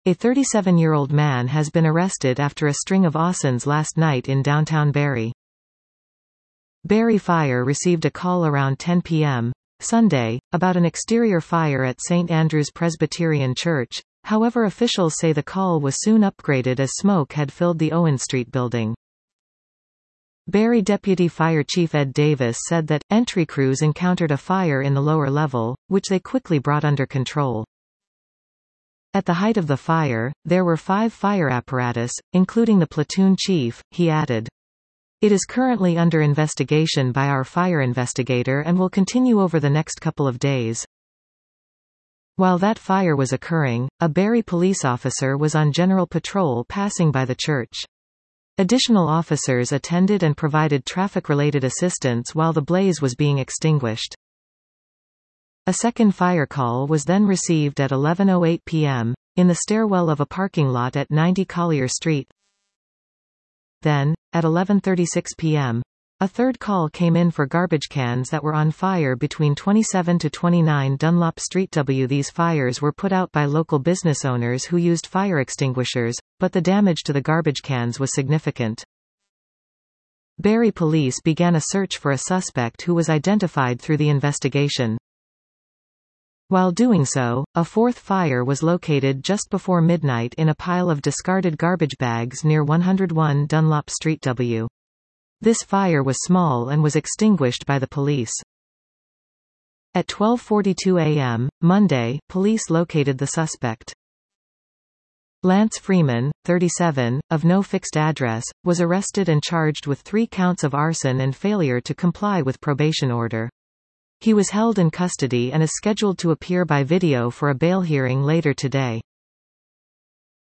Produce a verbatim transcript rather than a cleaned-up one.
A thirty-seven-year-old man has been arrested after a string of arsons last night in downtown Barrie. Barrie Fire received a call around ten p m Sunday, about an exterior fire at Saint Andrew's Presbyterian Church. However, officials say the call was soon upgraded as smoke had filled the Owen Street building. Barrie Deputy Fire Chief Ed Davis said that, entry crews encountered a fire in the lower level, which they quickly brought under control. At the height of the fire, there were five fire apparatus, including the platoon chief, he added. It is currently under investigation by our fire investigator and will continue over the next couple of days. While that fire was occurring, a Barrie police officer was on general patrol passing by the church. Additional officers attended and provided traffic-related assistance while the blaze was being extinguished. A second fire call was then received at eleven oh eight p m, in the stairwell of a parking lot at ninety Collier Street. Then, at eleven thirty-six p m, a third call came in for garbage cans that were on fire between twenty-seven to twenty-nine Dunlop Street. W These fires were put out by local business owners who used fire extinguishers, but the damage to the garbage cans was significant. Barrie police began a search for a suspect who was identified through the investigation. While doing so, a fourth fire was located just before midnight in a pile of discarded garbage bags near one oh one Dunlop Street. W This fire was small and was extinguished by the police. At twelve forty-two a m, Monday, police located the suspect. Lance Freeman, thirty-seven, of no fixed address, was arrested and charged with three counts of arson and failure to comply with probation order. He was held in custody and is scheduled to appear by video for a bail hearing later today.